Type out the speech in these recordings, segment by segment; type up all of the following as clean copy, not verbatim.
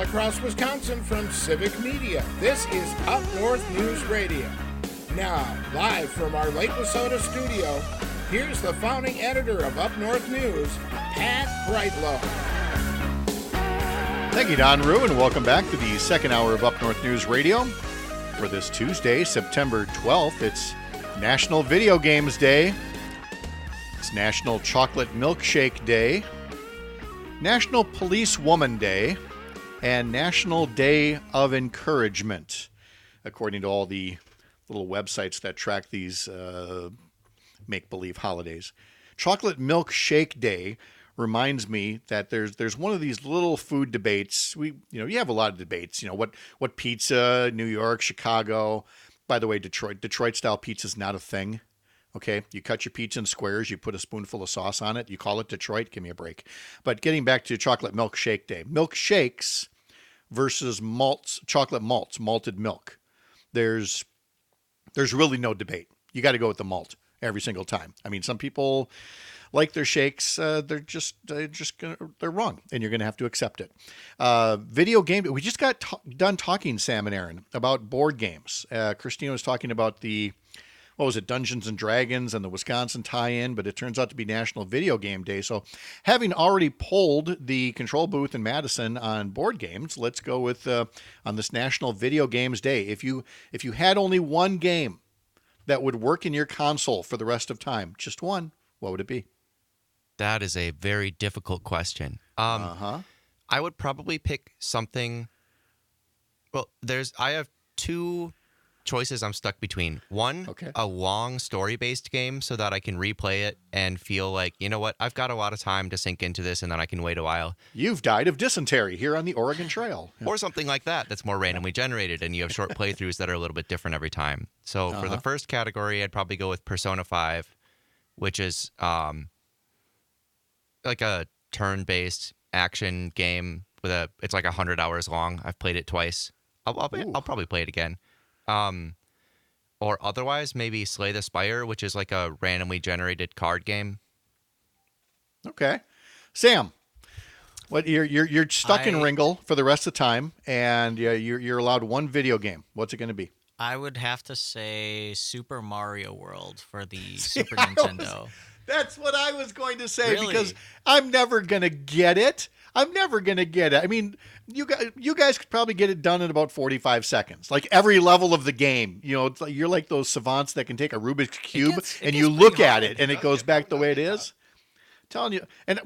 across Wisconsin from Civic Media. This is Up North News Radio. Now, live from our Lake Wissota studio, here's the founding editor of Up North News, Pat Brightlow. Thank you, Don Rue, and welcome back to the second hour of Up North News Radio. For this Tuesday, September 12th, it's National Video Games Day. It's National Chocolate Milkshake Day, National Police Woman Day, and National Day of Encouragement, according to all the little websites that track these make-believe holidays. Chocolate Milkshake Day reminds me that there's one of these little food debates. You have a lot of debates. What pizza? New York, Chicago. By the way, Detroit style pizza is not a thing. Okay, you cut your pizza in squares. You put a spoonful of sauce on it. You call it Detroit. Give me a break. But getting back to Chocolate Milkshake Day, milkshakes versus chocolate malts, malted milk. There's really no debate. You got to go with the malt every single time. I mean, some people like their shakes, they're wrong, and you're going to have to accept it. Video game. We just got done talking, Sam and Aaron, about board games. Christina was talking about Dungeons and Dragons and the Wisconsin tie-in, but it turns out to be National Video Game Day. So having already polled the control booth in Madison on board games, let's go with on this National Video Games Day. If you had only one game that would work in your console for the rest of time, just one, what would it be? That is a very difficult question. I would probably pick something. Well, I have two choices I'm stuck between. One, a long story-based game so that I can replay it and feel like, you know what, I've got a lot of time to sink into this and then I can wait a while. You've died of dysentery here on the Oregon Trail. Or something like that's more randomly generated and you have short playthroughs that are a little bit different every time. So for the first category, I'd probably go with Persona 5, which is like a turn-based action game it's like 100 hours long. I've played it twice. I'll probably play it again. Or otherwise, maybe Slay the Spire, which is like a randomly generated card game. Okay, Sam, what you're stuck in Ringle for the rest of the time, and you're allowed one video game. What's it going to be? I would have to say Super Mario World for the Super Nintendo. That's what I was going to say, Really? because I'm never going to get it. I mean, you guys could probably get it done in about 45 seconds. Like every level of the game, it's like you're like those savants that can take a Rubik's Cube and you look at it and it goes back the way it is. Telling you, and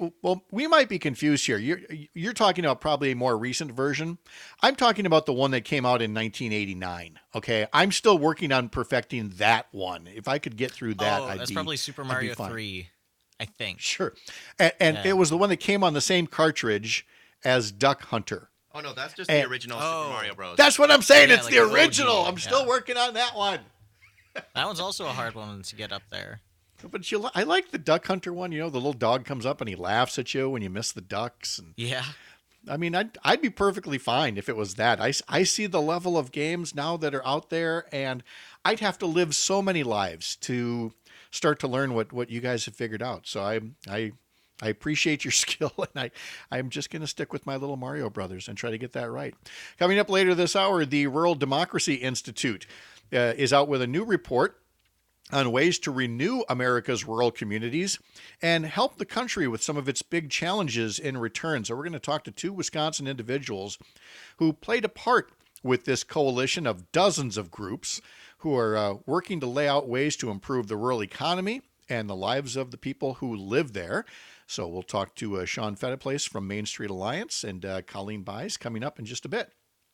we might be confused here. You're talking about probably a more recent version. I'm talking about the one that came out in 1989. Okay, I'm still working on perfecting that one. If I could get through that, that's probably Super Mario 3, I think. Sure, and it was the one that came on the same cartridge as Duck Hunter. Oh no, that's just the original Super Mario Bros. That's what I'm saying. Yeah, it's like the the OG, original. I'm still working on that one. That one's also a hard one to get up there. But I like the Duck Hunter one. The little dog comes up and he laughs at you when you miss the ducks. And yeah. I mean, I'd be perfectly fine if it was that. I see the level of games now that are out there, and I'd have to live so many lives to start to learn what you guys have figured out. So I appreciate your skill, and I'm just going to stick with my little Mario Brothers and try to get that right. Coming up later this hour, the Rural Democracy Institute is out with a new report on ways to renew America's rural communities and help the country with some of its big challenges in return. So we're going to talk to two Wisconsin individuals who played a part with this coalition of dozens of groups who are working to lay out ways to improve the rural economy and the lives of the people who live there. So we'll talk to Sean Fettiplace from Main Street Alliance and Colleen Bies coming up in just a bit.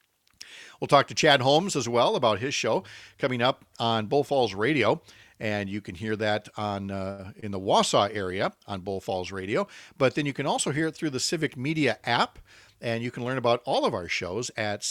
We'll talk to Chad Holmes as well about his show coming up on Bull Falls Radio. And you can hear that on in the Wausau area on Bull Falls Radio. But then you can also hear it through the Civic Media app. And you can learn about all of our shows at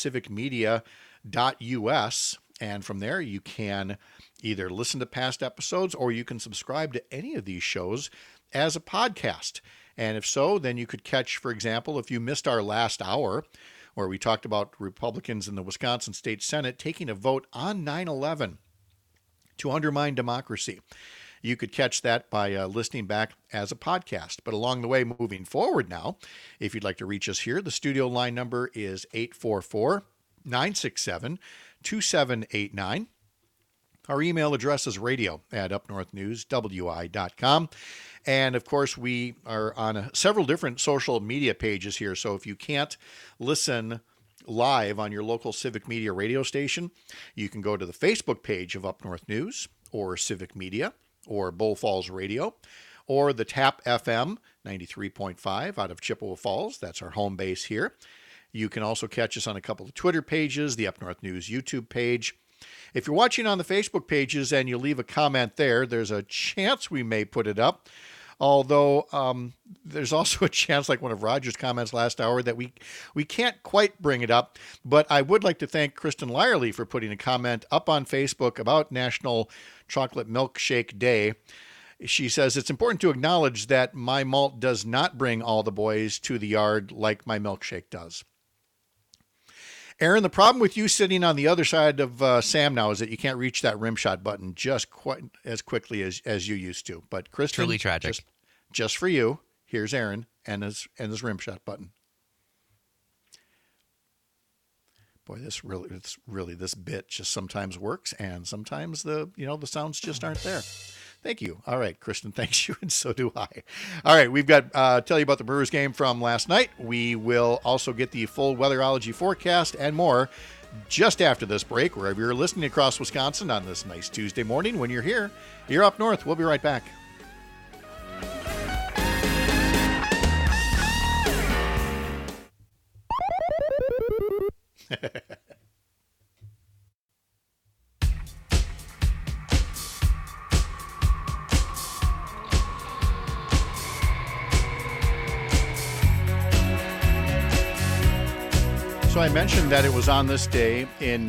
civicmedia.us. And from there, you can either listen to past episodes or you can subscribe to any of these shows as a podcast. And if so, then you could catch, for example, if you missed our last hour, where we talked about Republicans in the Wisconsin State Senate taking a vote on 9/11 to undermine democracy. you could catch that by listening back as a podcast. But along the way, moving forward now, if you'd like to reach us here, the studio line number is 844-967-2789. Our email address is radio@upnorthnewswi.com. And of course, we are on several different social media pages here. So if you can't listen live on your local Civic Media radio station, you can go to the Facebook page of Up North News, or Civic Media, or Bull Falls Radio, or the TAP FM 93.5 out of Chippewa Falls. That's our home base here. You can also catch us on a couple of Twitter pages, the Up North News YouTube page. If you're watching on the Facebook pages and you leave a comment there, there's a chance we may put it up. Although there's also a chance, like one of Roger's comments last hour, that we can't quite bring it up. But I would like to thank Kristen Lyerly for putting a comment up on Facebook about National Chocolate Milkshake Day. She says, it's important to acknowledge that my malt does not bring all the boys to the yard like my milkshake does. Aaron, the problem with you sitting on the other side of Sam now is that you can't reach that rim shot button just quite as quickly as you used to. But Kristen, Truly tragic. Just for you, here's Aaron and his rim shot button. Boy, this bit just sometimes works, and sometimes the sounds just aren't there. Thank you. All right, Kristen, thanks you, and so do I. All right, we've got tell you about the Brewers game from last night. We will also get the full weatherology forecast and more just after this break, wherever you're listening across Wisconsin on this nice Tuesday morning. When you're here, you're Up North. We'll be right back. So I mentioned that it was on this day in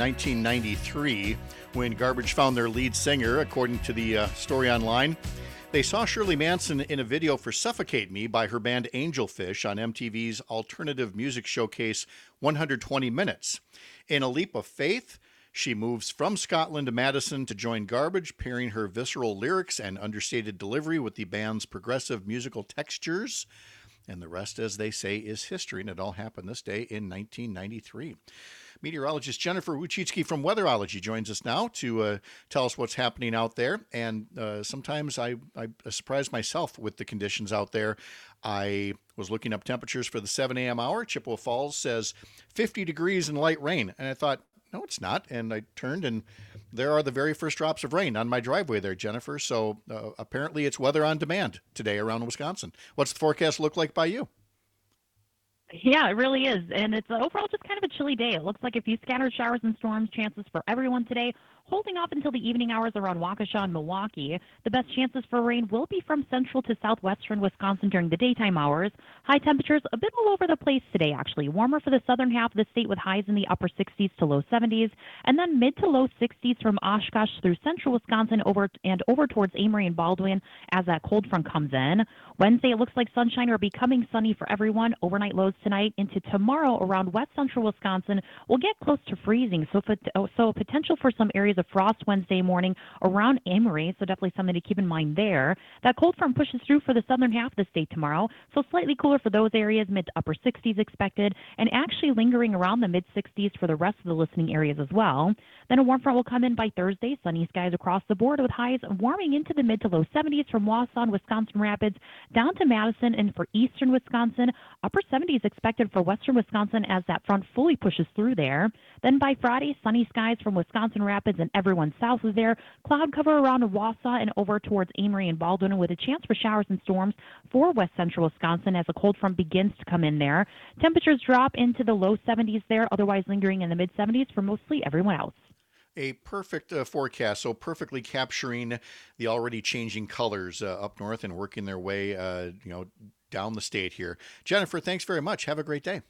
1993 when Garbage found their lead singer. According to the story online, they saw Shirley Manson in a video for Suffocate Me by her band Angelfish on MTV's alternative music showcase 120 Minutes. In a leap of faith, she moves from Scotland to Madison to join Garbage, pairing her visceral lyrics and understated delivery with the band's progressive musical textures. And the rest, as they say, is history, and it all happened this day in 1993. Meteorologist Jennifer Wuchitsky from Weatherology joins us now to tell us what's happening out there. And sometimes I surprise myself with the conditions out there. I was looking up temperatures for the 7 a.m. hour. Chippewa Falls says 50 degrees and light rain. And I thought, no, it's not. And I turned, and there are the very first drops of rain on my driveway there, Jennifer. So apparently it's weather on demand today around Wisconsin. What's the forecast look like by you? Yeah, it really is. And it's overall just kind of a chilly day. It looks like a few scattered showers and storms, chances for everyone today, holding off until the evening hours around Waukesha and Milwaukee. The best chances for rain will be from central to southwestern Wisconsin during the daytime hours. High temperatures a bit all over the place today, actually. Warmer for the southern half of the state with highs in the upper 60s to low 70s, and then mid to low 60s from Oshkosh through central Wisconsin over towards Amory and Baldwin as that cold front comes in. Wednesday, it looks like sunshine or becoming sunny for everyone. Overnight lows tonight into tomorrow around west central Wisconsin will get close to freezing, so potential for some areas of frost Wednesday morning around Amory, so definitely something to keep in mind there. That cold front pushes through for the southern half of the state tomorrow, so slightly cooler for those areas, mid to upper 60s expected, and actually lingering around the mid 60s for the rest of the listening areas as well. Then a warm front will come in by Thursday, sunny skies across the board with highs warming into the mid to low 70s from Wausau and Wisconsin Rapids down to Madison, and for eastern Wisconsin, upper 70s expected for western Wisconsin as that front fully pushes through there. Then by Friday, sunny skies from Wisconsin Rapids and everyone south of there. Cloud cover around Wausau and over towards Amory and Baldwin with a chance for showers and storms for west central Wisconsin as a cold front begins to come in there. Temperatures drop into the low 70s there, otherwise lingering in the mid 70s for mostly everyone else. A perfect forecast, so perfectly capturing the already changing colors up north and working their way, down the state here. Jennifer, thanks very much. Have a great day.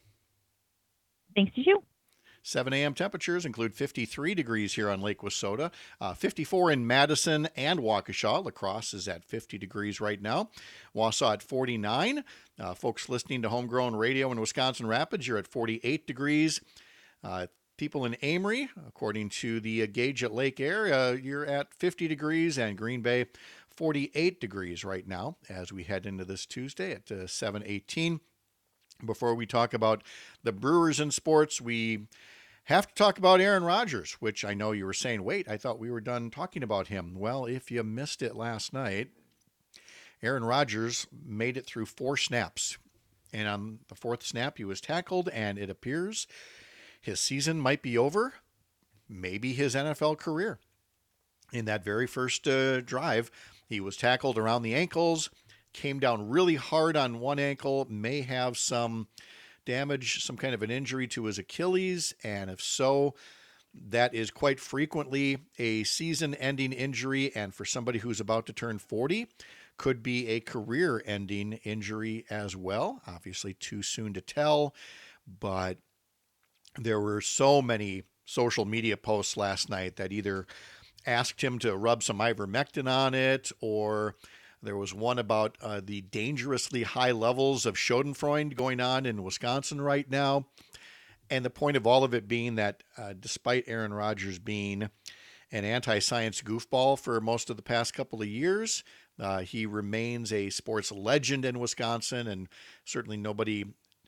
Thanks to you. 7 a.m. temperatures include 53 degrees here on Lake Wissota, 54 in Madison and Waukesha. La Crosse is at 50 degrees right now. Wausau at 49. Folks listening to Homegrown Radio in Wisconsin Rapids, you're at 48 degrees. People in Amory, according to the gauge at Lake Air, you're at 50 degrees, and Green Bay 48 degrees right now as we head into this Tuesday at 7:18. Before we talk about the Brewers in sports, we have to talk about Aaron Rodgers, which I know you were saying, wait, I thought we were done talking about him. Well, if you missed it last night, Aaron Rodgers made it through 4 snaps. And on the 4th snap, he was tackled, and it appears his season might be over, maybe his NFL career. In that very first drive, he was tackled around the ankles, came down really hard on one ankle, may have some damage, some kind of an injury to his Achilles, and if so, that is quite frequently a season-ending injury, and for somebody who's about to turn 40, could be a career-ending injury as well. Obviously too soon to tell, but there were so many social media posts last night that either asked him to rub some ivermectin on it, or there was one about the dangerously high levels of Schadenfreude going on in Wisconsin right now. And the point of all of it being that despite Aaron Rodgers being an anti-science goofball for most of the past couple of years, he remains a sports legend in Wisconsin, and certainly nobody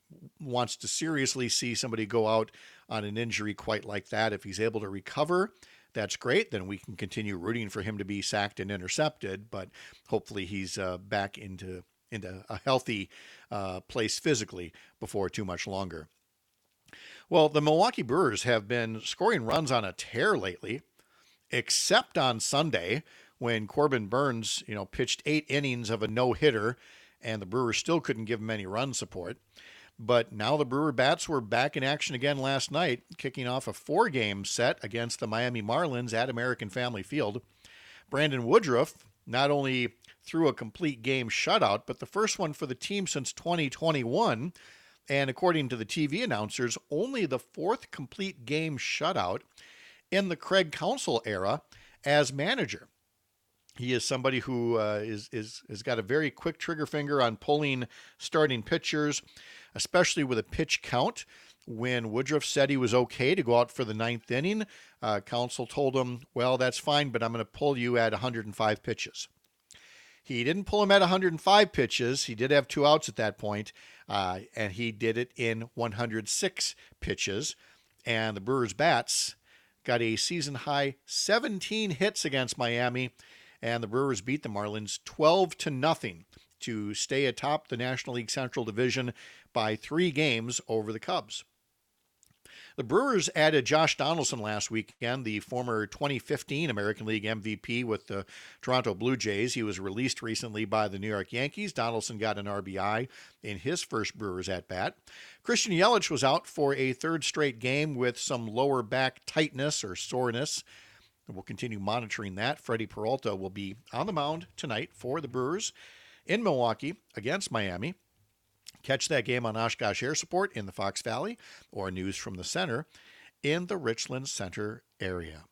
wants to seriously see somebody go out on an injury quite like that. If he's able to recover, that's great. Then we can continue rooting for him to be sacked and intercepted, but hopefully he's back into a healthy place physically before too much longer. Well, the Milwaukee Brewers have been scoring runs on a tear lately, except on Sunday when Corbin Burns, pitched 8 innings of a no-hitter, and the Brewers still couldn't give him any run support. But now the Brewer Bats were back in action again last night, kicking off a 4-game set against the Miami Marlins at American Family Field. Brandon Woodruff not only threw a complete game shutout, but the first one for the team since 2021, and according to the TV announcers, only the 4th complete game shutout in the Craig Counsell era as manager. He is somebody who has got a very quick trigger finger on pulling starting pitchers, especially with a pitch count. When Woodruff said he was okay to go out for the 9th inning, Counsell told him, well, that's fine, but I'm going to pull you at 105 pitches. He didn't pull him at 105 pitches. He did have 2 outs at that point, and he did it in 106 pitches. And the Brewers Bats got a season-high 17 hits against Miami, and the Brewers beat the Marlins 12-0 to stay atop the National League Central Division by 3 games over the Cubs. The Brewers added Josh Donaldson last weekend, the former 2015 American League MVP with the Toronto Blue Jays. He was released recently by the New York Yankees. Donaldson got an RBI in his first Brewers at-bat. Christian Yelich was out for a 3rd straight game with some lower back tightness or soreness. We'll continue monitoring that. Freddie Peralta will be on the mound tonight for the Brewers in Milwaukee against Miami. Catch that game on Oshkosh Air Support in the Fox Valley or News from the Center in the Richland Center area.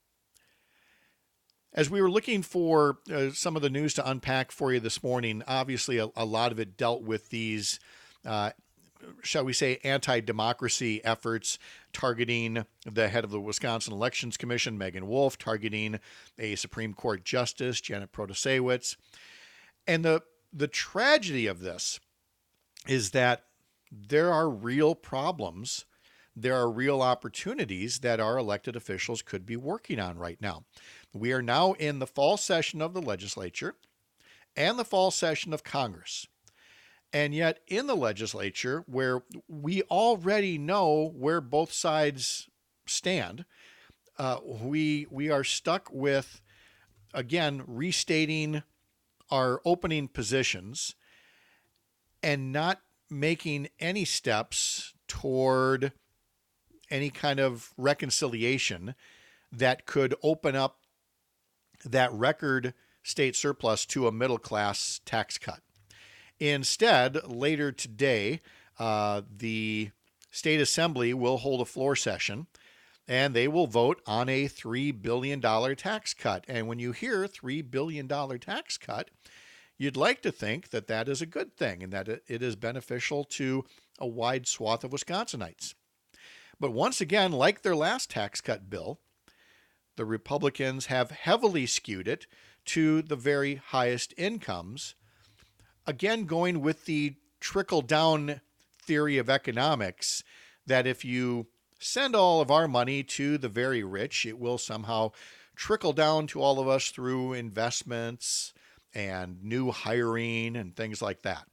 As we were looking for some of the news to unpack for you this morning, obviously a lot of it dealt with these, shall we say, anti-democracy efforts targeting the head of the Wisconsin Elections Commission, Megan Wolf, targeting a Supreme Court Justice, Janet Protasewicz. And the tragedy of this is that there are real problems, there are real opportunities that our elected officials could be working on right now. We are now in the fall session of the legislature and the fall session of Congress. And yet in the legislature, where we already know where both sides stand, we are stuck with, again, restating our opening positions and not making any steps toward any kind of reconciliation that could open up that record state surplus to a middle class tax cut. Instead, later today, the state assembly will hold a floor session and they will vote on a $3 billion tax cut. And when you hear $3 billion tax cut, you'd like to think that that is a good thing and that it is beneficial to a wide swath of Wisconsinites. But once again, like their last tax cut bill, the Republicans have heavily skewed it to the very highest incomes. Again, going with the trickle-down theory of economics, that if you send all of our money to the very rich, it will somehow trickle down to all of us through investments and new hiring and things like that.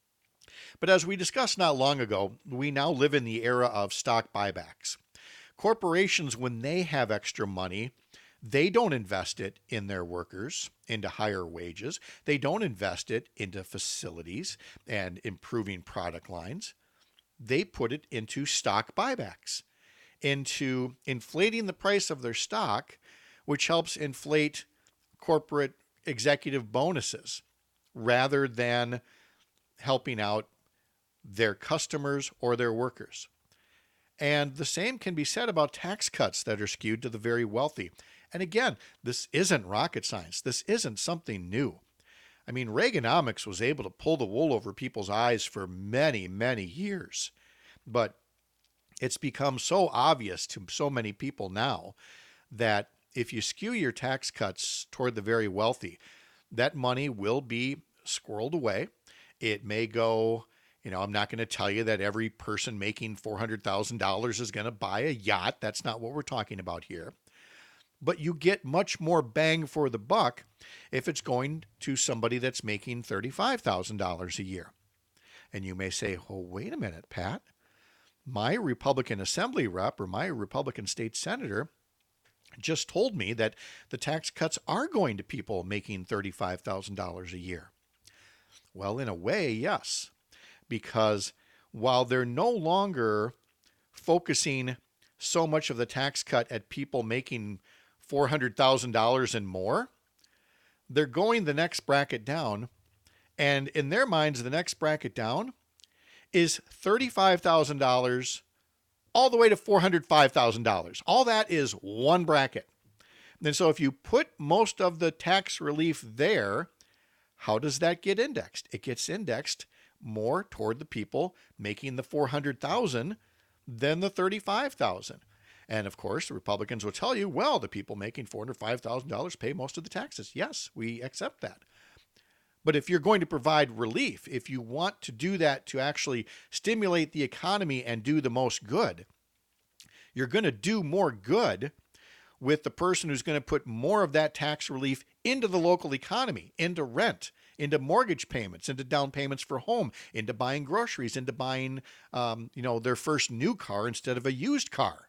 But as we discussed not long ago, we now live in the era of stock buybacks. Corporations, when they have extra money, they don't invest it in their workers, into higher wages. They don't invest it into facilities and improving product lines. They put it into stock buybacks, into inflating the price of their stock, which helps inflate corporate executive bonuses rather than helping out their customers or their workers. And the same can be said about tax cuts that are skewed to the very wealthy. And again, this isn't rocket science. This isn't something new. I mean, Reaganomics was able to pull the wool over people's eyes for many, many years. But it's become so obvious to so many people now that if you skew your tax cuts toward the very wealthy, that money will be squirreled away. It may go, I'm not going to tell you that every person making $400,000 is going to buy a yacht. That's not what we're talking about here. But you get much more bang for the buck if it's going to somebody that's making $35,000 a year. And you may say, oh, wait a minute, Pat. My Republican Assembly rep or my Republican state senator just told me that the tax cuts are going to people making $35,000 a year. Well, in a way, yes, because while they're no longer focusing so much of the tax cut at people making $400,000 and more, they're going the next bracket down. And in their minds, the next bracket down is $35,000 all the way to $405,000. All that is one bracket. And so if you put most of the tax relief there, how does that get indexed? It gets indexed more toward the people making the $400,000 than the $35,000. And of course, the Republicans will tell you, well, the people making $405,000 pay most of the taxes. Yes, we accept that. But if you're going to provide relief, if you want to do that to actually stimulate the economy and do the most good, you're going to do more good with the person who's going to put more of that tax relief into the local economy, into rent, into mortgage payments, into down payments for home, into buying groceries, into buying, their first new car instead of a used car,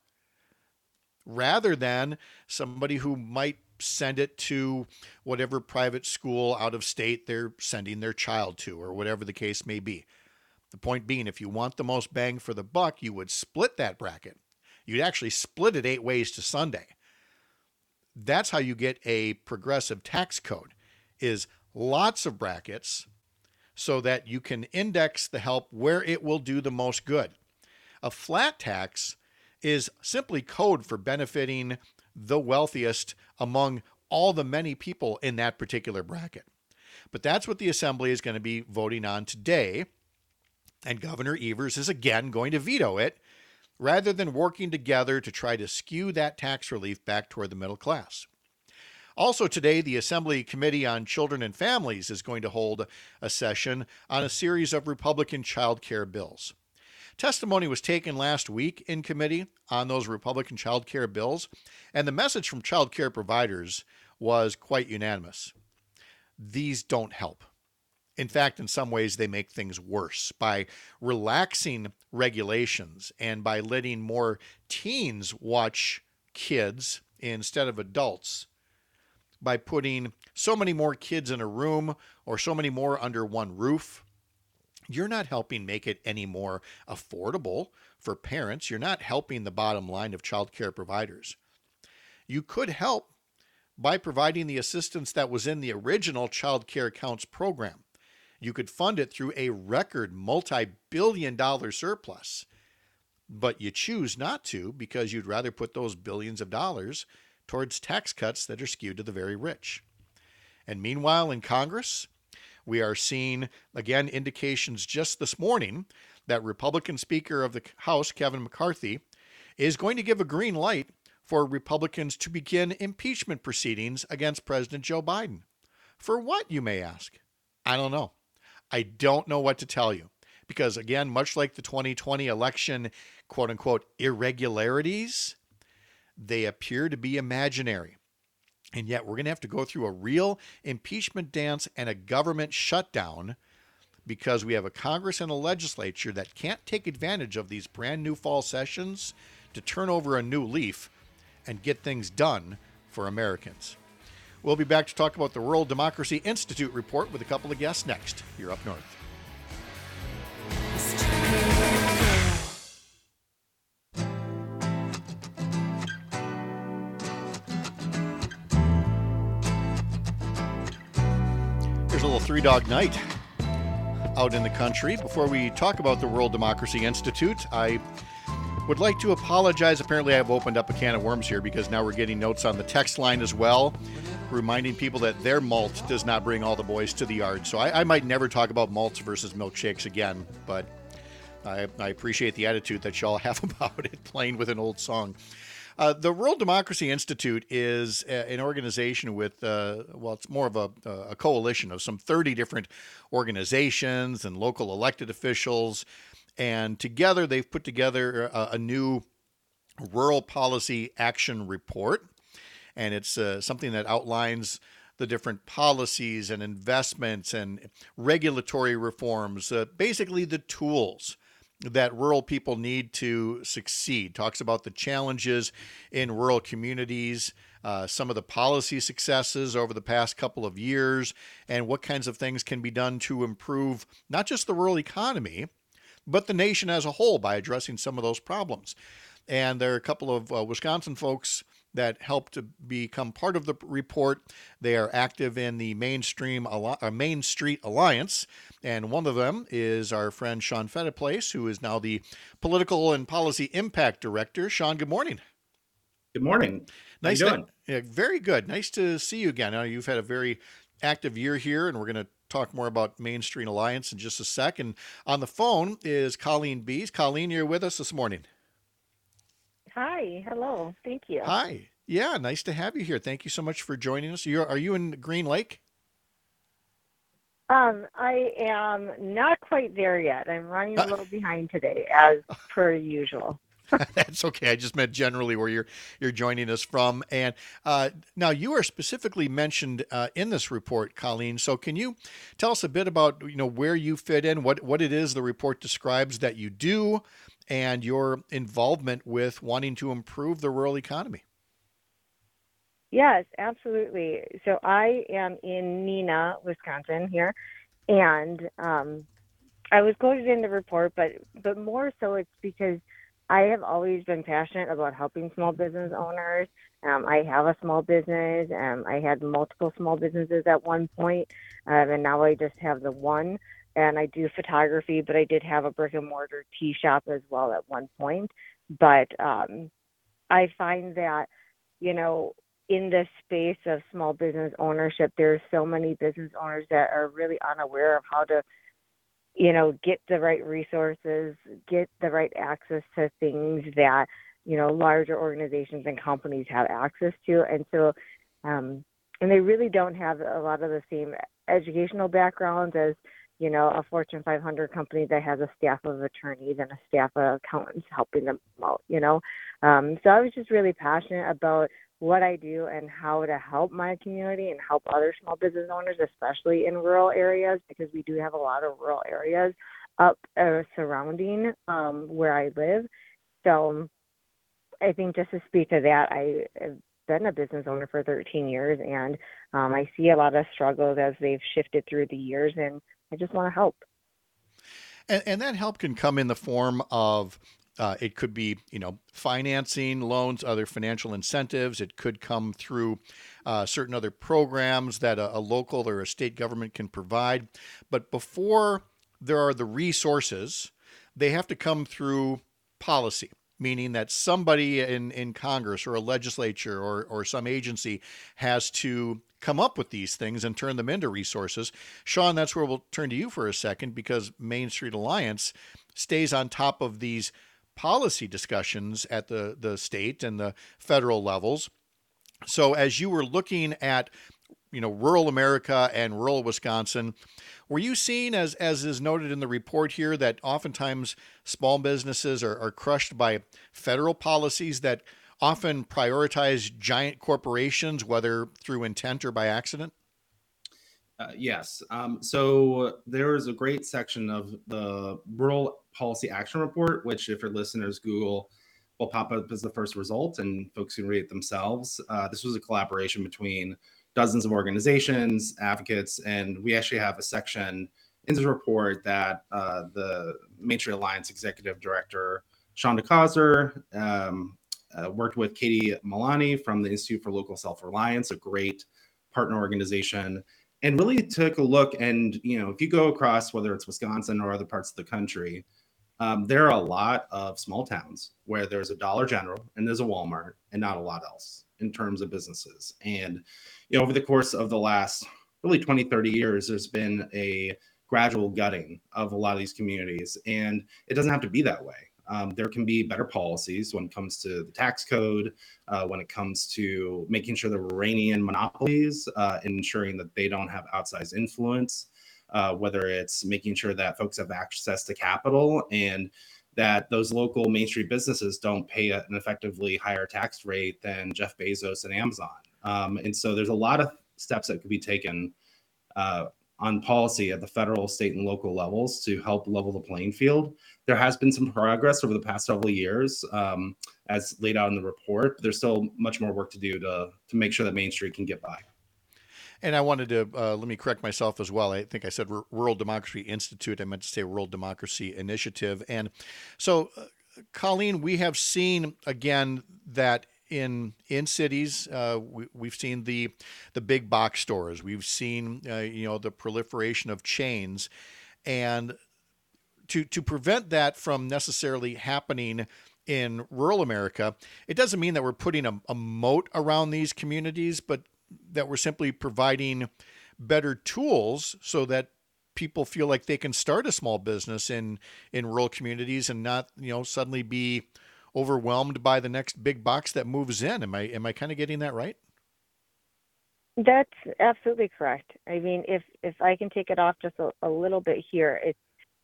rather than somebody who might send it to whatever private school out of state they're sending their child to, or whatever the case may be. The point being, if you want the most bang for the buck, you would split that bracket. You'd actually split it 8 ways to Sunday. That's how you get a progressive tax code, is lots of brackets so that you can index the help where it will do the most good. A flat tax is simply code for benefiting the wealthiest among all the many people in that particular bracket. But that's what the Assembly is going to be voting on today. And Governor Evers is again going to veto it, rather than working together to try to skew that tax relief back toward the middle class. Also today, the Assembly Committee on Children and Families is going to hold a session on a series of Republican child care bills. Testimony was taken last week in committee on those Republican child care bills, and the message from child care providers was quite unanimous. These don't help. In fact, in some ways, they make things worse by relaxing regulations and by letting more teens watch kids instead of adults, by putting so many more kids in a room or so many more under one roof. You're not helping make it any more affordable for parents. You're not helping the bottom line of child care providers. You could help by providing the assistance that was in the original Child Care Counts program. You could fund it through a record multi-billion-dollar surplus, but you choose not to because you'd rather put those billions of dollars towards tax cuts that are skewed to the very rich. And meanwhile, in Congress, we are seeing, again, indications just this morning that Republican Speaker of the House, Kevin McCarthy, is going to give a green light for Republicans to begin impeachment proceedings against President Joe Biden. For what, you may ask? I don't know. I don't know what to tell you. Because again, much like the 2020 election, quote unquote, irregularities, they appear to be imaginary. And yet we're going to have to go through a real impeachment dance and a government shutdown because we have a Congress and a legislature that can't take advantage of these brand new fall sessions to turn over a new leaf and get things done for Americans. We'll be back to talk about the Rural Democracy Institute report with a couple of guests next. You're up north. Here's a little Three Dog Night out in the country. Before we talk about the Rural Democracy Institute, I would like to apologize. Apparently, I've opened up a can of worms here because now we're getting notes on the text line as well, reminding people that their malt does not bring all the boys to the yard. So I might never talk about malts versus milkshakes again, but I appreciate the attitude that y'all have about it, playing with an old song. The Rural Democracy Institute is an organization with, it's more of a coalition of some 30 different organizations and local elected officials. And together they've put together a new rural policy action report. And it's something that outlines the different policies and investments and regulatory reforms, basically the tools that rural people need to succeed. Talks about the challenges in rural communities, some of the policy successes over the past couple of years, and what kinds of things can be done to improve not just the rural economy, but the nation as a whole by addressing some of those problems. And there are a couple of Wisconsin folks that helped to become part of the report. They are active in the Main Street Alliance, and one of them is our friend Sean Fettiplace, who is now the Political and Policy Impact Director. Sean, good morning. Good morning. Nice. How you doing? Yeah, very good. Nice to see you again. Now, you've had a very active year here, and we're going to talk more about Main Street Alliance in just a sec. And on the phone is Colleen Bees. Colleen, you're with us this morning. Hi. Hello. Thank you. Hi. Yeah, nice to have you here. Thank you so much for joining us. Are you in Green Lake? I am not quite there yet. I'm running a little behind today, as per usual. That's okay. I just meant generally where you're joining us from. And now you are specifically mentioned in this report, Colleen. So can you tell us a bit about where you fit in, what it is the report describes that you do, and your involvement with wanting to improve the rural economy? Yes, absolutely. So I am in Neenah, Wisconsin here, and I was quoted in the report, but more so it's because I have always been passionate about helping small business owners. I have a small business. I had multiple small businesses at one point, and now I just have the one. And I do photography, but I did have a brick and mortar tea shop as well at one point. But I find that, in the space of small business ownership, there's so many business owners that are really unaware of how to get the right resources, get the right access to things that, larger organizations and companies have access to. And so, and they really don't have a lot of the same educational backgrounds as, a Fortune 500 company that has a staff of attorneys and a staff of accountants helping them out, So I was just really passionate about what I do and how to help my community and help other small business owners, especially in rural areas, because we do have a lot of rural areas up surrounding where I live. So I think just to speak to that, I have been a business owner for 13 years, and I see a lot of struggles as they've shifted through the years, and I just want to help. And that help can come in the form of it could be, financing, loans, other financial incentives. It could come through certain other programs that a local or a state government can provide. But before there are the resources, they have to come through policy, meaning that somebody in Congress or a legislature or some agency has to come up with these things and turn them into resources. Sean, that's where we'll turn to you for a second, because Main Street Alliance stays on top of these policy discussions at the state and the federal levels. So as you were looking at rural America and rural Wisconsin. Were you seeing, as is noted in the report here, that oftentimes small businesses are crushed by federal policies that often prioritize giant corporations, whether through intent or by accident? Yes. So there is a great section of the Rural Policy Action Report, which if your listeners Google, will pop up as the first result, and folks can read it themselves. This was a collaboration between dozens of organizations, advocates, and we actually have a section in this report that the Main Street Alliance Executive Director, Shonda Causer, worked with Katie Milani from the Institute for Local Self-Reliance, a great partner organization, and really took a look. And, if you go across, whether it's Wisconsin or other parts of the country, there are a lot of small towns where there's a Dollar General and there's a Walmart and not a lot else in terms of businesses. And, over the course of the last really 20, 30 years, there's been a gradual gutting of a lot of these communities. And it doesn't have to be that way. There can be better policies when it comes to the tax code, when it comes to making sure there are reigning in monopolies, and ensuring that they don't have outsized influence, whether it's making sure that folks have access to capital and that those local Main Street businesses don't pay an effectively higher tax rate than Jeff Bezos and Amazon. And so there's a lot of steps that could be taken on policy at the federal, state, and local levels to help level the playing field. There has been some progress over the past several years, as laid out in the report. There's still much more work to do to make sure that Main Street can get by. And I wanted to, let me correct myself as well. I think I said Rural Democracy Institute. I meant to say Rural Democracy Initiative. And so, Colleen, we have seen, again, that in cities, we've seen the big box stores. We've seen, the proliferation of chains. And to prevent that from necessarily happening in rural America, it doesn't mean that we're putting a moat around these communities, but that we're simply providing better tools so that people feel like they can start a small business in rural communities and not, suddenly be overwhelmed by the next big box that moves in. Am I kind of getting that right? That's absolutely correct. I mean, if I can take it off just a little bit here, it's,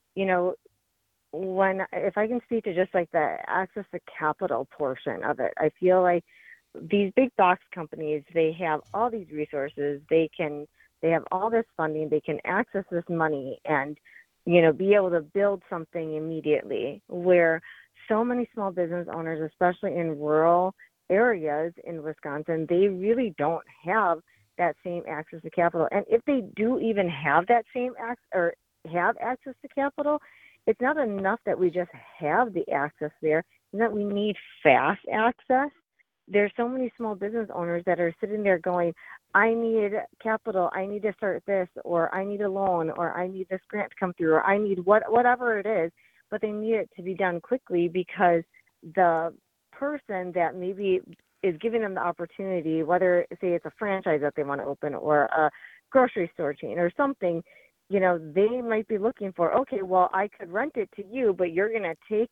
if I can speak to just like the access to capital portion of it, I feel like these big box companies, they have all these resources, they have all this funding, they can access this money and, be able to build something immediately, where so many small business owners, especially in rural areas in Wisconsin, they really don't have that same access to capital. And if they do even have that same access to capital, it's not enough that we just have the access there, it's that we need fast access. There's so many small business owners that are sitting there going, I need capital, I need to start this, or I need a loan, or I need this grant to come through, or I need whatever it is, but they need it to be done quickly because the person that maybe is giving them the opportunity, whether, say, it's a franchise that they want to open or a grocery store chain or something, they might be looking for, okay, well, I could rent it to you, but you're going to take,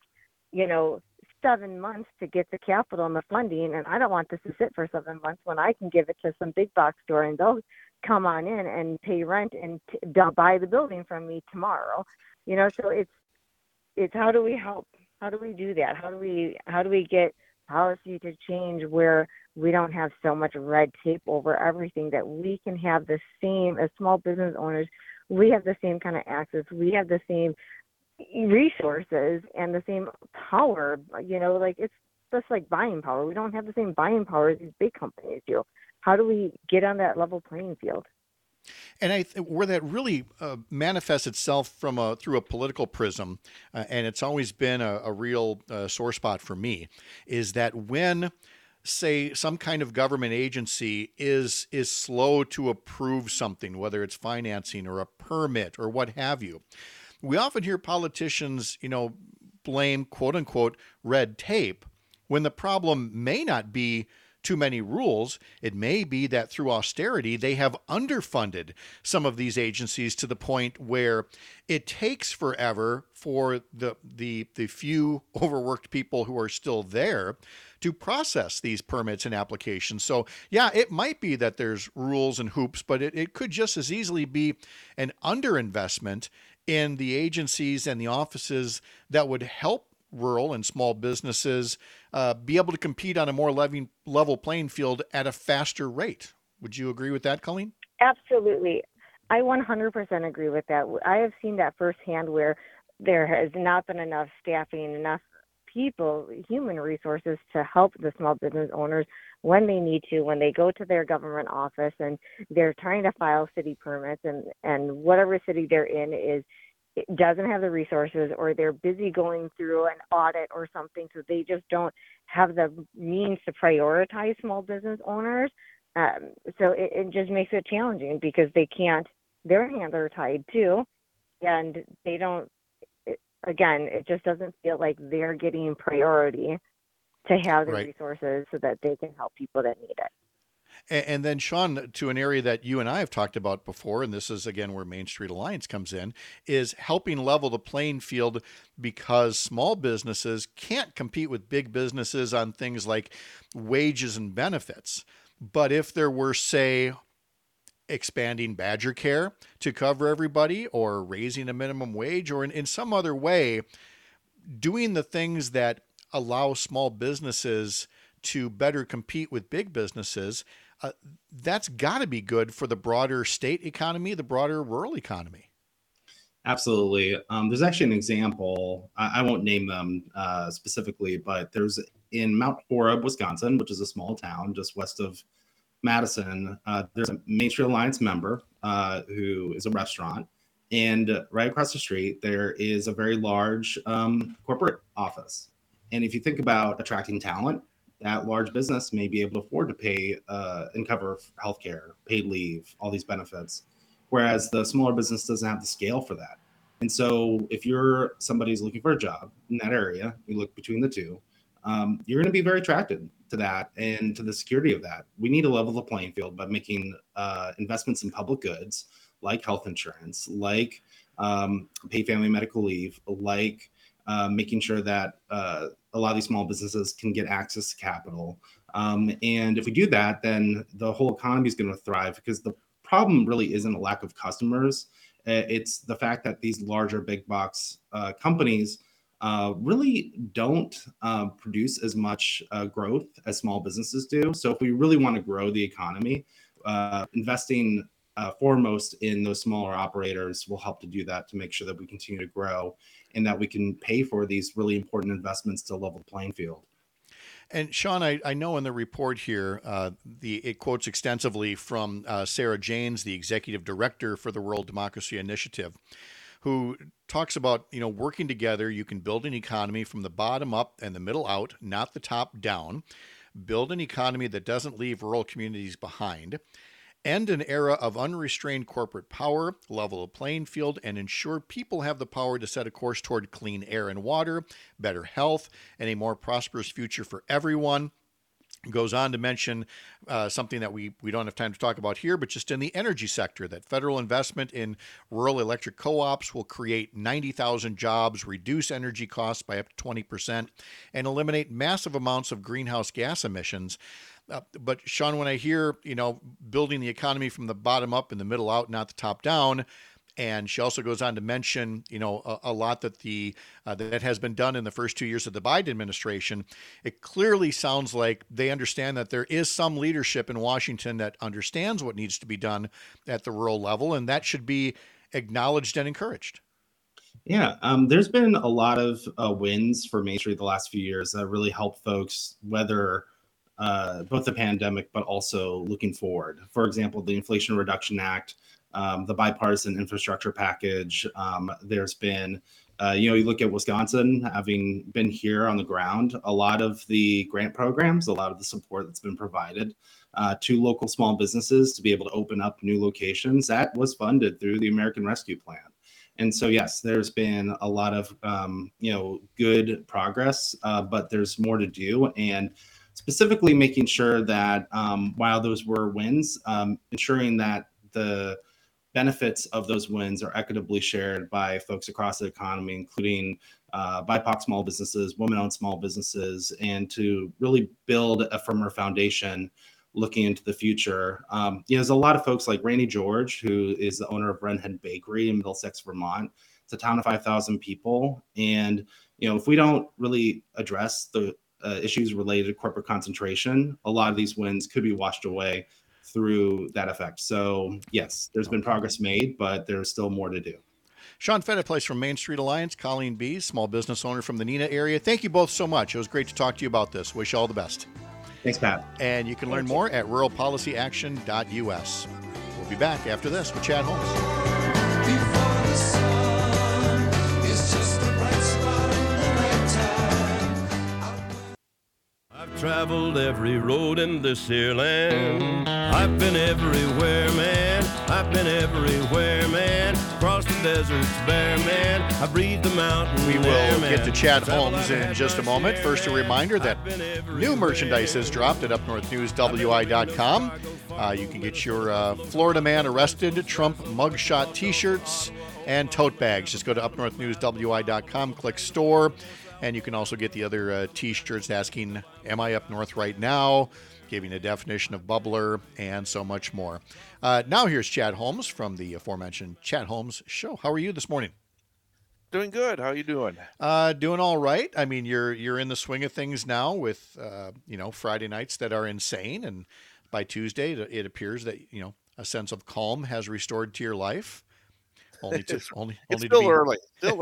7 months to get the capital and the funding, and I don't want this to sit for 7 months when I can give it to some big box store and they'll come on in and pay rent and buy the building from me tomorrow. So it's how do we help? How do we do that? How do we get policy to change where we don't have so much red tape over everything, that we can have the same, as small business owners, we have the same kind of access, we have the same resources and the same power, it's just like buying power. We don't have the same buying power as these big companies do. How do we get on that level playing field? And where that really manifests itself through a political prism, and it's always been a real sore spot for me, is that when, say, some kind of government agency is slow to approve something, whether it's financing or a permit or what have you, we often hear politicians, blame quote unquote red tape when the problem may not be too many rules. It may be that through austerity, they have underfunded some of these agencies to the point where it takes forever for the few overworked people who are still there to process these permits and applications. So yeah, it might be that there's rules and hoops, but it could just as easily be an underinvestment in the agencies and the offices that would help rural and small businesses be able to compete on a more level playing field at a faster rate. Would you agree with that, Colleen? Absolutely. I 100% agree with that. I have seen that firsthand where there has not been enough staffing, enough people, human resources to help the small business owners when they need to, when they go to their government office and they're trying to file city permits, and whatever city they're in it doesn't have the resources, or they're busy going through an audit or something, so they just don't have the means to prioritize small business owners. So it just makes it challenging because they can't, their hands are tied too, and they don't, again, it just doesn't feel like they're getting priority to have the resources so that they can help people that need it. And then, Sean, to an area that you and I have talked about before, and this is, again, where Main Street Alliance comes in, is helping level the playing field because small businesses can't compete with big businesses on things like wages and benefits. But if there were, say, expanding Badger Care to cover everybody, or raising a minimum wage, or in some other way, doing the things that allow small businesses to better compete with big businesses, that's got to be good for the broader state economy, the broader rural economy. Absolutely. There's actually an example. I won't name them specifically, but there's in Mount Horeb, Wisconsin, which is a small town just west of Madison. There's a Main Street Alliance member who is a restaurant. And right across the street, there is a very large corporate office. And if you think about attracting talent, that large business may be able to afford to pay and cover healthcare, paid leave, all these benefits, whereas the smaller business doesn't have the scale for that. And so if you're somebody who's looking for a job in that area, you look between the two, you're going to be very attracted to that and to the security of that. We need to level the playing field by making investments in public goods like health insurance, like paid family medical leave, like making sure that a lot of these small businesses can get access to capital. And if we do that, then the whole economy is going to thrive, because the problem really isn't a lack of customers. It's the fact that these larger big box companies really don't produce as much growth as small businesses do. So if we really want to grow the economy, investing foremost in those smaller operators will help to do that, to make sure that we continue to grow and that we can pay for these really important investments to level the playing field. And Sean, I know in the report here, it quotes extensively from Sarah Janes, the executive director for the Rural Democracy Initiative, who talks about, working together, you can build an economy from the bottom up and the middle out, not the top down. Build an economy that doesn't leave rural communities behind. End an era of unrestrained corporate power, level the playing field, and ensure people have the power to set a course toward clean air and water, better health, and a more prosperous future for everyone. Goes on to mention something that we don't have time to talk about here, but just in the energy sector, that federal investment in rural electric co-ops will create 90,000 jobs, reduce energy costs by up to 20%, and eliminate massive amounts of greenhouse gas emissions. But Sean, when I hear, building the economy from the bottom up and the middle out, not the top down, and she also goes on to mention, a lot that that has been done in the first 2 years of the Biden administration, it clearly sounds like they understand that there is some leadership in Washington that understands what needs to be done at the rural level, and that should be acknowledged and encouraged. Yeah, there's been a lot of wins for Main Street the last few years that really help folks weather both the pandemic, but also looking forward. For example, the Inflation Reduction Act, the bipartisan infrastructure package. There's been, you look at Wisconsin, having been here on the ground, a lot of the grant programs, a lot of the support that's been provided to local small businesses to be able to open up new locations, that was funded through the American Rescue Plan. And so, yes, there's been a lot of, good progress, but there's more to do. And specifically making sure that while those were wins, ensuring that the benefits of those wins are equitably shared by folks across the economy, including BIPOC small businesses, women-owned small businesses, and to really build a firmer foundation looking into the future. There's a lot of folks like Randy George, who is the owner of Wrenhead Bakery in Middlesex, Vermont. It's a town of 5,000 people. And, if we don't really address the issues related to corporate concentration, a lot of these wins could be washed away through that effect. So, yes, there's been progress made, but there's still more to do. Sean Fettiplace from Main Street Alliance, Colleen Bees, small business owner from the Neenah area. Thank you both so much. It was great to talk to you about this. Wish you all the best. Thanks, Pat. And you can learn more at ruralpolicyaction.us. We'll be back after this with Chad Holmes. I've traveled every road in this here land. I've been everywhere, man. I've been everywhere, man. Across the deserts bare, man. I breathed the mountain. We will get to Chad Holmes in just a moment. First, a reminder that new merchandise has dropped at upnorthnewswi.com. You can get your Florida Man Arrested Trump mugshot t-shirts and tote bags. Just go to upnorthnewswi.com, click store. And you can also get the other t-shirts asking, am I up north right now? Giving a definition of bubbler and so much more. Now here's Chad Holmes from the aforementioned Chad Holmes Show. How are you this morning? Doing good. How are you doing? Doing all right. I mean, you're in the swing of things now with, Friday nights that are insane. And by Tuesday, it appears that, a sense of calm has restored to your life. It's still early.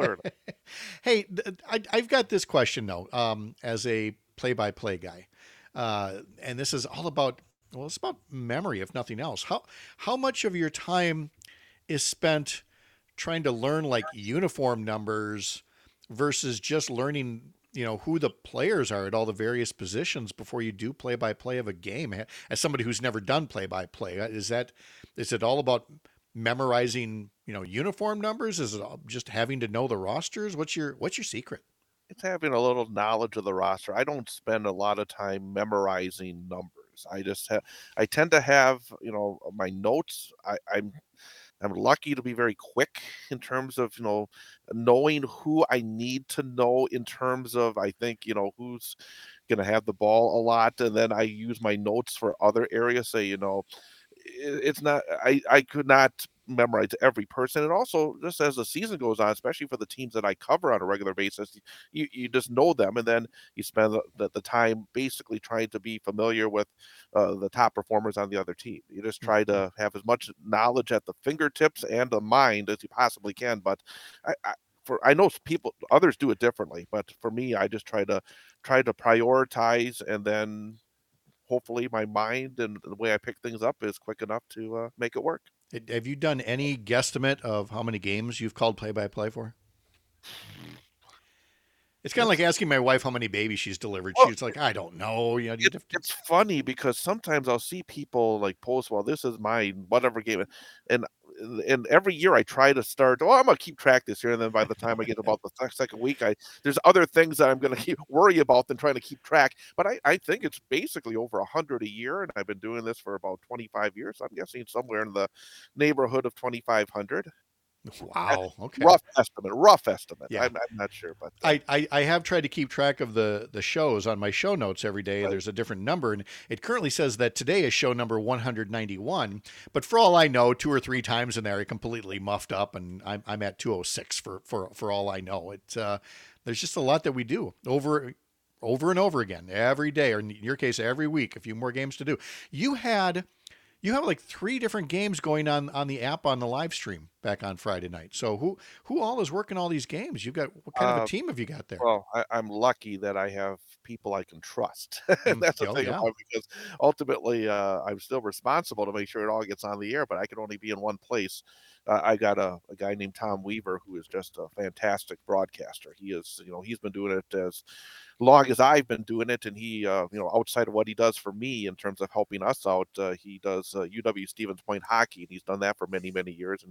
Hey, I've got this question though, as a play-by-play guy, and this is all about, it's about memory, if nothing else. How much of your time is spent trying to learn like uniform numbers versus just learning, who the players are at all the various positions before you do play-by-play of a game? As somebody who's never done play-by-play, is it all about memorizing, uniform numbers? Is it just having to know the rosters? What's your secret? It's having a little knowledge of the roster. I don't spend a lot of time memorizing numbers. I tend to have, my notes. I'm lucky to be very quick in terms of, knowing who I need to know in terms of, I think, who's going to have the ball a lot. And then I use my notes for other areas. Say, it's not, I could not memorize every person. And also, just as the season goes on, especially for the teams that I cover on a regular basis, you just know them, and then you spend the time basically trying to be familiar with the top performers on the other team. You just try to have as much knowledge at the fingertips and the mind as you possibly can. But I know others do it differently, but for me, I just try to prioritize, and then hopefully my mind and the way I pick things up is quick enough to make it work. Have you done any guesstimate of how many games you've called play-by-play for? It's kind of like asking my wife how many babies she's delivered. She's like, I don't know. It's funny because sometimes I'll see people like post, well, this is my whatever game. And every year I try to start, I'm going to keep track this year. And then by the time I get about the second week, there's other things that I'm going to worry about than trying to keep track. But I think it's basically over 100 a year. And I've been doing this for about 25 years. I'm guessing somewhere in the neighborhood of 2,500. Wow. Okay. Rough estimate. Yeah. I'm not sure, but I have tried to keep track of the shows on my show notes every day. Right. There's a different number, and it currently says that today is show number 191. But for all I know, 2 or 3 times in there, it completely muffed up, and I'm at 206 for all I know. It's there's just a lot that we do over and over again every day, or in your case, every week. A few more games to do. You have like 3 different games going on the app on the live stream back on Friday night. So who all is working all these games? You've got, what kind of a team have you got there? Well, I'm lucky that I have people I can trust. And that's the thing about it, because ultimately I'm still responsible to make sure it all gets on the air, but I can only be in one place. I got a guy named Tom Weaver, who is just a fantastic broadcaster. He is, he's been doing it as long as I've been doing it. And he, outside of what he does for me in terms of helping us out, he does UW Stevens Point hockey, and he's done that for many, many years. And he's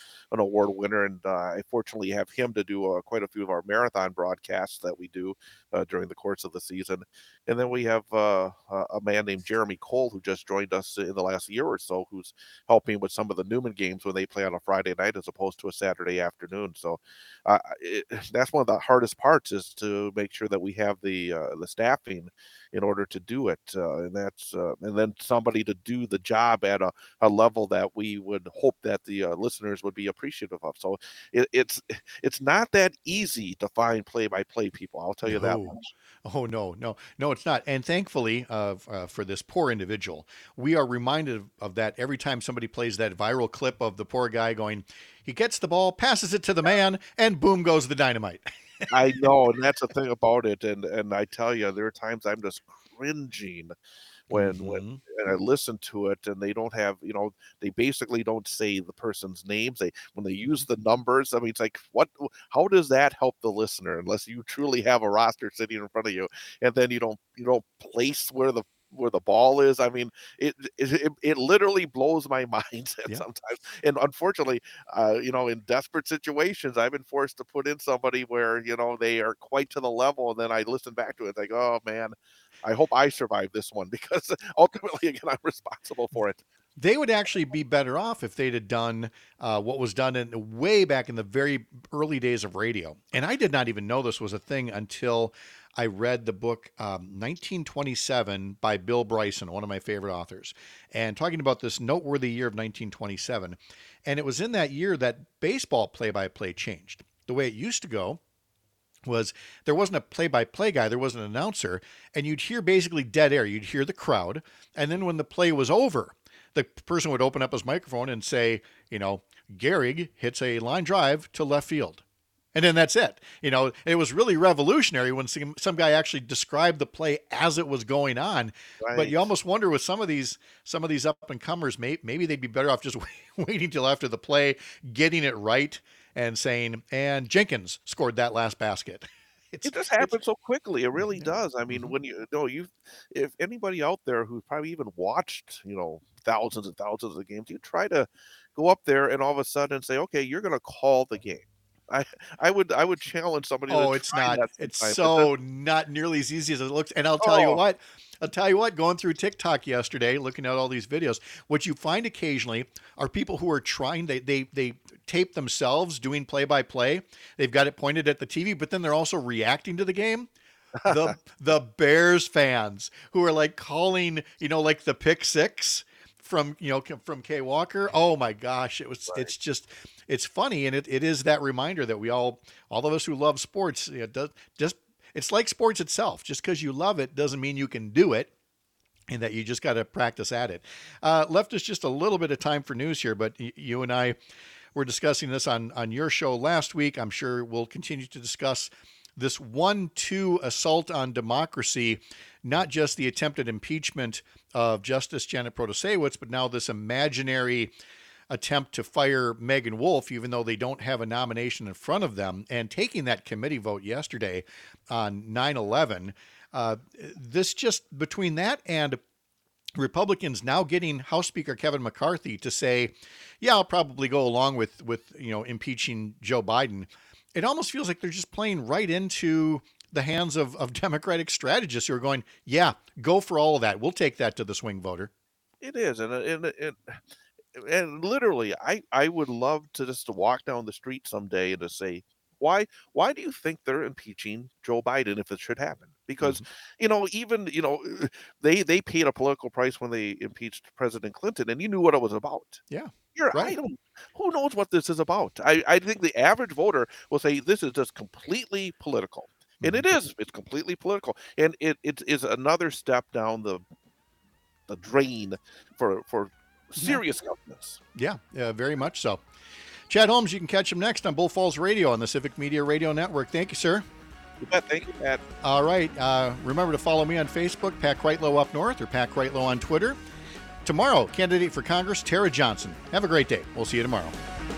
an award winner, and I fortunately have him to do quite a few of our marathon broadcasts that we do during the course of the season. And then we have a man named Jeremy Cole who just joined us in the last year or so, who's helping with some of the Newman games when they play on a Friday night as opposed to a Saturday afternoon. So that's one of the hardest parts, is to make sure that we have the staffing in order to do it, and then somebody to do the job at a level that we would hope that the listeners would be appreciative of. So it's not that easy to find play-by-play people. I'll tell you that much. Oh, no, it's not. And thankfully, for this poor individual, we are reminded of that every time somebody plays that viral clip of the poor guy going, he gets the ball, passes it to the man, and boom goes the dynamite. I know, and that's the thing about it. And I tell you, there are times I'm just cringing when I listen to it, and they don't have, they basically don't say the person's names. When they use the numbers, I mean, it's like, how does that help the listener, unless you truly have a roster sitting in front of you, and then you don't place where the ball is. I mean, it literally blows my mind sometimes. And unfortunately, in desperate situations, I've been forced to put in somebody where, they are quite to the level. And then I listen back to it like, oh man, I hope I survive this one, because ultimately, again, I'm responsible for it. They would actually be better off if they'd have done what was done way back in the very early days of radio. And I did not even know this was a thing until I read the book 1927 by Bill Bryson, one of my favorite authors, and talking about this noteworthy year of 1927. And it was in that year that baseball play-by-play changed. The way it used to go was there wasn't a play-by-play guy, there was an announcer, and you'd hear basically dead air. You'd hear the crowd, and then when the play was over, the person would open up his microphone and say, Gehrig hits a line drive to left field. And then that's it. It was really revolutionary when some guy actually described the play as it was going on. Right. But you almost wonder with some of these up and comers, maybe they'd be better off just waiting till after the play, getting it right, and saying, and Jenkins scored that last basket. It just happens so quickly. It really does. I mean, when if anybody out there who's probably even watched, thousands and thousands of games, you try to go up there and all of a sudden say, okay, you're going to call the game. I would challenge somebody. Oh, it's not. It's so not nearly as easy as it looks. And I'll tell you what. Going through TikTok yesterday, looking at all these videos, what you find occasionally are people who are trying. They tape themselves doing play-by-play. They've got it pointed at the TV, but then they're also reacting to the game. The Bears fans who are like calling, like the pick six from Kay Walker. Oh my gosh, it's funny, and it is that reminder that we all of us who love sports, it's like sports itself. Just because you love it doesn't mean you can do it, and that you just got to practice at it. Left us just a little bit of time for news here, but you and I were discussing this on your show last week. I'm sure we'll continue to discuss this 1-2 assault on democracy, not just the attempted impeachment of Justice Janet Protasiewicz, but now this imaginary attempt to fire Megan Wolf, even though they don't have a nomination in front of them, and taking that committee vote yesterday on 9/11. This just between that and Republicans now getting House Speaker Kevin McCarthy to say, yeah, I'll probably go along with impeaching Joe Biden. It almost feels like they're just playing right into the hands of Democratic strategists who are going, yeah, go for all of that. We'll take that to the swing voter. It is. And literally, I would love to just walk down the street someday and to say, why do you think they're impeaching Joe Biden if it should happen? Because, they paid a political price when they impeached President Clinton, and you knew what it was about. Yeah. Right. Who knows what this is about? I think the average voter will say this is just completely political. And it is. It's completely political. And it is another step down the drain for serious governance. Yeah, very much so. Chad Holmes, you can catch him next on Bull Falls Radio on the Civic Media Radio Network. Thank you, sir. You bet. Thank you, Pat. All right. Remember to follow me on Facebook, Pat Kreitlow Up North, or Pat Kreitlow on Twitter. Tomorrow, candidate for Congress, Tara Johnson. Have a great day. We'll see you tomorrow.